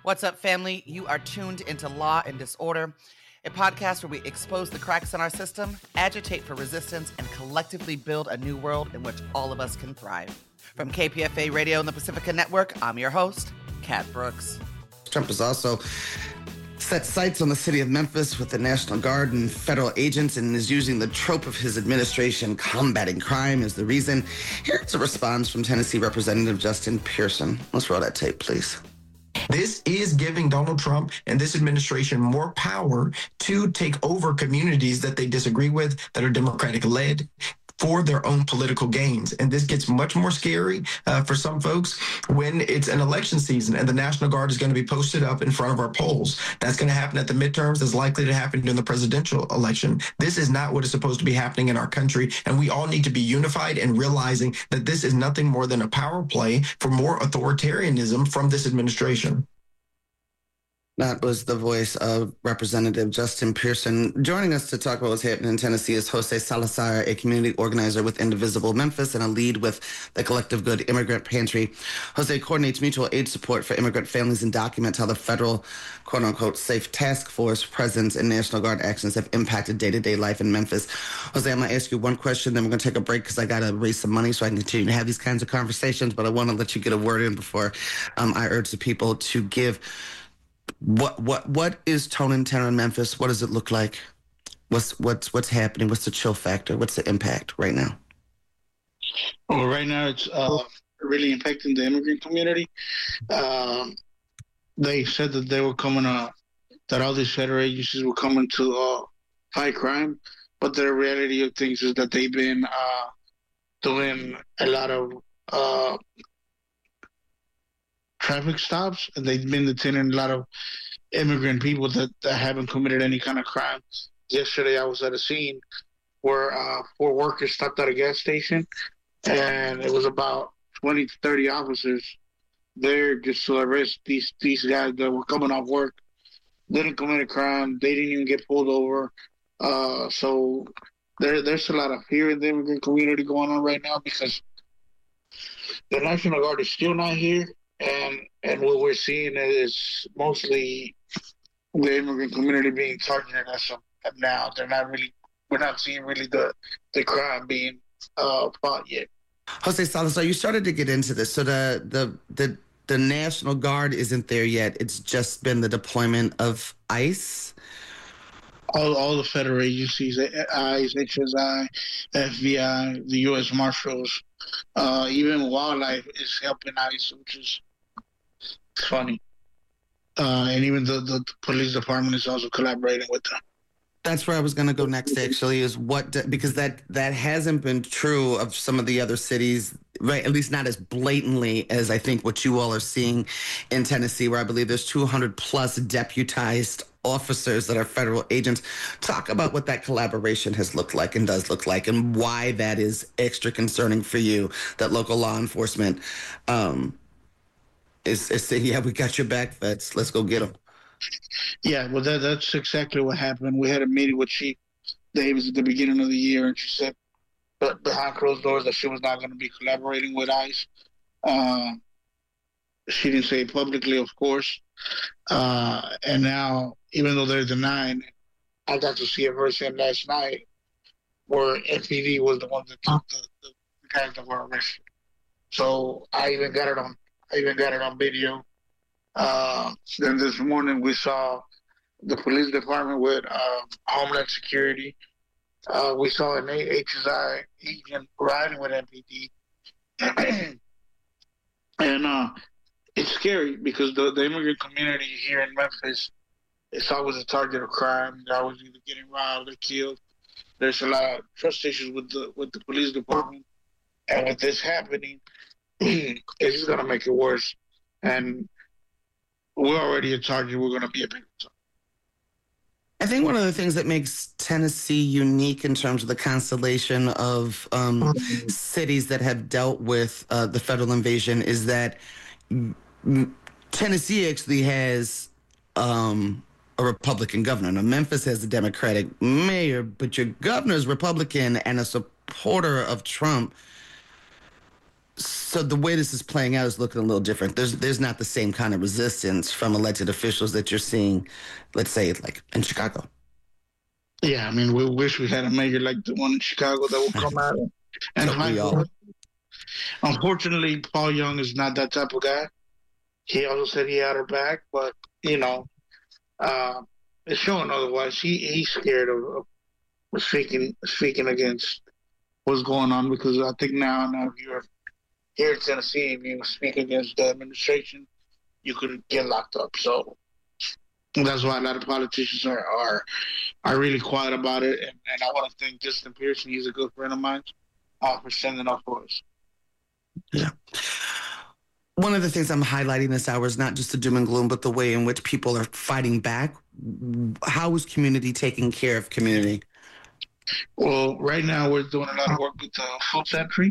What's up, family? You are tuned into Law and Disorder, a podcast where we expose the cracks in our system, agitate for resistance, and collectively build a new world in which all of us can thrive. From KPFA Radio and the Pacifica Network, I'm your host, Kat Brooks. Trump has also set sights on the city of Memphis with the National Guard and federal agents and is using the trope of his administration combating crime as the reason. Here's a response from Tennessee Representative Justin Pearson. Let's roll that tape, please. This is giving Donald Trump and this administration more power to take over communities that they disagree with, that are Democratic-led, for their own political gains. And this gets much more scary for some folks when it's an election season and the National Guard is going to be posted up in front of our polls. That's going to happen at the midterms. That's likely to happen during the presidential election. This is not what is supposed to be happening in our country. And we all need to be unified and realizing that this is nothing more than a power play for more authoritarianism from this administration. That was the voice of Representative Justin Pearson. Joining us to talk about what's happening in Tennessee is Jose Salazar, a community organizer with Indivisible Memphis and a lead with the Collective Good Immigrant Pantry. Jose coordinates mutual aid support for immigrant families and documents how the federal, quote-unquote, safe task force presence and National Guard actions have impacted day-to-day life in Memphis. Jose, I'm going to ask you one question, then we're going to take a break because I got to raise some money so I can continue to have these kinds of conversations, but I want to let you get a word in before I urge the people to give. What is tone and tenor in Memphis? What does it look like? What's happening? What's the chill factor? What's the impact right now? Well, right now it's really impacting the immigrant community. They said that they were coming that all these federal agencies were coming to fight crime, but the reality of things is that they've been doing a lot of traffic stops, and they've been detaining a lot of immigrant people that haven't committed any kind of crime. Yesterday, I was at a scene where 4 workers stopped at a gas station, and it was about 20 to 30 officers there just to arrest these guys that were coming off work, didn't commit a crime, they didn't even get pulled over. So there's a lot of fear in the immigrant community going on right now because the National Guard is still not here. And what we're seeing is mostly the immigrant community being targeted as of now. We're not seeing really the crime being fought yet. Jose Salazar, you started to get into this. So the National Guard isn't there yet. It's just been the deployment of ICE. All the federal agencies, ICE, HSI, FBI, the U.S. Marshals, even Wildlife is helping ICE, which is funny. And even the police department is also collaborating with them. That's where I was going to go next, actually, is because that hasn't been true of some of the other cities, right? At least not as blatantly as I think what you all are seeing in Tennessee, where I believe there's 200 plus deputized officers that are federal agents. Talk about what that collaboration has looked like and does look like and why that is extra concerning for you, that local law enforcement is saying, yeah, we got your back, vets. Let's go get them. Yeah, well, that's exactly what happened. We had a meeting with Chief Davis at the beginning of the year, and she said, but behind closed doors, that she was not going to be collaborating with ICE. She didn't say it publicly, of course. And now, even though they're denying, I got to see a version last night where FPD was the one that took the guys that were arrested. So I even got it on video. Then this morning we saw the police department with Homeland Security. We saw an HSI agent riding with MPD. And it's scary because the immigrant community here in Memphis is always a target of crime. They're always either getting robbed or killed. There's a lot of trust issues with the police department. And with this happening, it's just going to make it worse. And we're already a target. We're going to be a bigger target. I think one of the things that makes Tennessee unique in terms of the constellation of cities that have dealt with the federal invasion is that Tennessee actually has a Republican governor. Now, Memphis has a Democratic mayor, but your governor is Republican and a supporter of Trump. So the way this is playing out is looking a little different. There's not the same kind of resistance from elected officials that you're seeing, let's say, like in Chicago. Yeah, I mean, we wish we had a mayor like the one in Chicago that would come out and fight for us. Unfortunately, Paul Young is not that type of guy. He also said he had her back, but it's showing otherwise. He's scared of speaking against what's going on, because I think now if you're here in Tennessee, if you speak against the administration, you could get locked up. So that's why a lot of politicians are really quiet about it. And I want to thank Justin Pearson. He's a good friend of mine for sending up for us. Yeah. One of the things I'm highlighting this hour is not just the doom and gloom, but the way in which people are fighting back. How is community taking care of community? Well, right now we're doing a lot of work with the food pantry.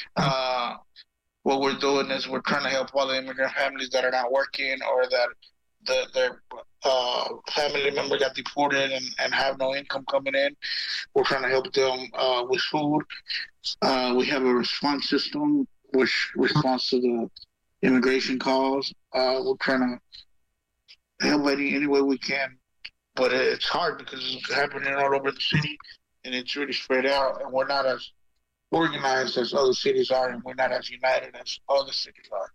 What we're doing is we're trying to help all the immigrant families that are not working, or that their family member got deported and have no income coming in. We're trying to help them with food. We have a response system which responds to the immigration calls. We're trying to help any way we can, but it's hard because it's happening all over the city, and it's really spread out, and we're not as organized as other cities are, and we're not as united as other cities are.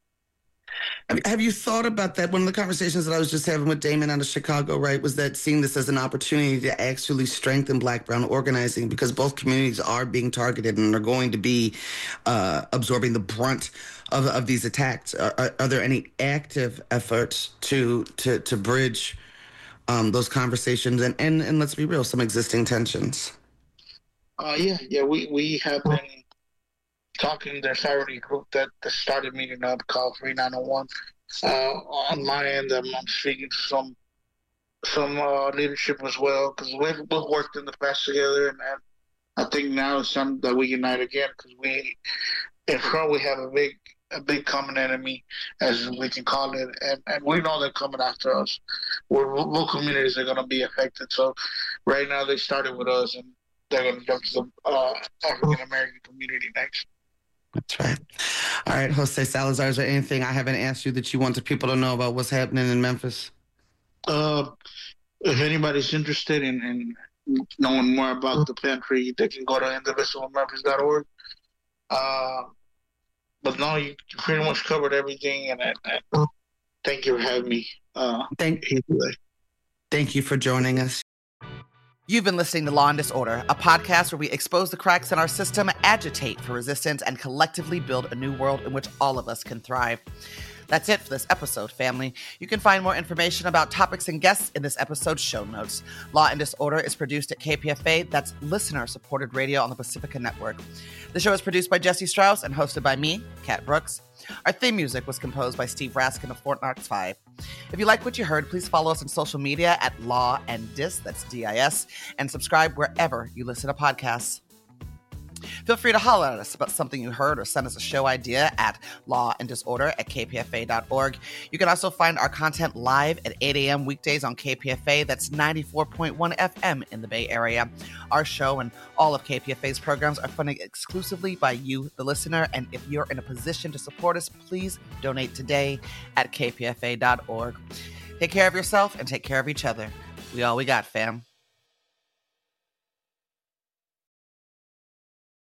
Have you thought about that? One of the conversations that I was just having with Damon out of Chicago, right, was that seeing this as an opportunity to actually strengthen Black-brown organizing, because both communities are being targeted and are going to be absorbing the brunt of these attacks. Are there any active efforts to bridge those conversations and let's be real, some existing tensions? Yeah, we have been talking. There's already a group that started meeting up called 3901. On my end, I'm speaking to some leadership as well, because we've both worked in the past together, and I think now it's time that we unite again, because in front we have a big common enemy, as we can call it, and we know they're coming after us. Both communities are going to be affected. So right now they started with us, and they're going to jump to the African American community next. That's right. All right, Jose Salazar, is there anything I haven't asked you that you want the people to know about what's happening in Memphis? If anybody's interested in knowing more about the pantry, they can go to indivisiblememphis.org. But no, you pretty much covered everything, and thank you for having me. Thank you for joining us. You've been listening to Law and Disorder, a podcast where we expose the cracks in our system, agitate for resistance, and collectively build a new world in which all of us can thrive. That's it for this episode, family. You can find more information about topics and guests in this episode's show notes. Law and Disorder is produced at KPFA, that's listener-supported radio on the Pacifica Network. The show is produced by Jesse Strauss and hosted by me, Kat Brooks. Our theme music was composed by Steve Raskin of Fort Knox 5. If you like what you heard, please follow us on social media at Law and Dis, that's D-I-S, and subscribe wherever you listen to podcasts. Feel free to holler at us about something you heard or send us a show idea at lawanddisorder@kpfa.org. You can also find our content live at 8 a.m. weekdays on KPFA. That's 94.1 FM in the Bay Area. Our show and all of KPFA's programs are funded exclusively by you, the listener. And if you're in a position to support us, please donate today at kpfa.org. Take care of yourself and take care of each other. We all we got, fam.